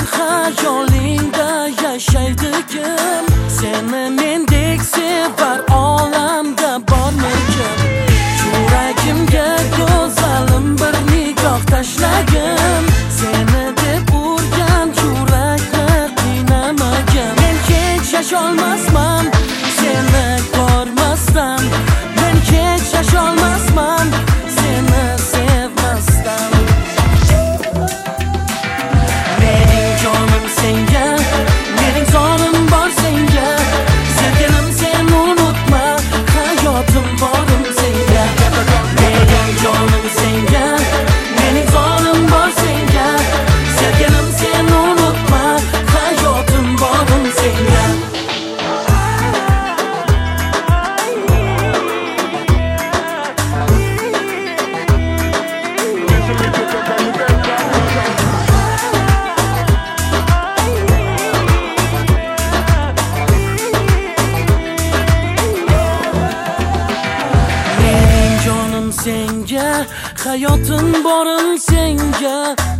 xayolingda yashaydi kim? Seni mendek sevar olamda bormi kim? Yuragimga go'zalim bir nigoh tashlagin. Seni deb urgan yurakni qiynamagin. Men hech yasholmasman seni ko'rmasdan. Men hech yasholmasman seni sevmasdan. Mening jonim senga, mening zonim bor senga. Sevgilim sen unutma, hayotim borim senga. Mening jonim senga, mening zonim bor senga. Sevgilim sen unutma, hayotim borim senga. Mening jonim senga, hayotim borim senga.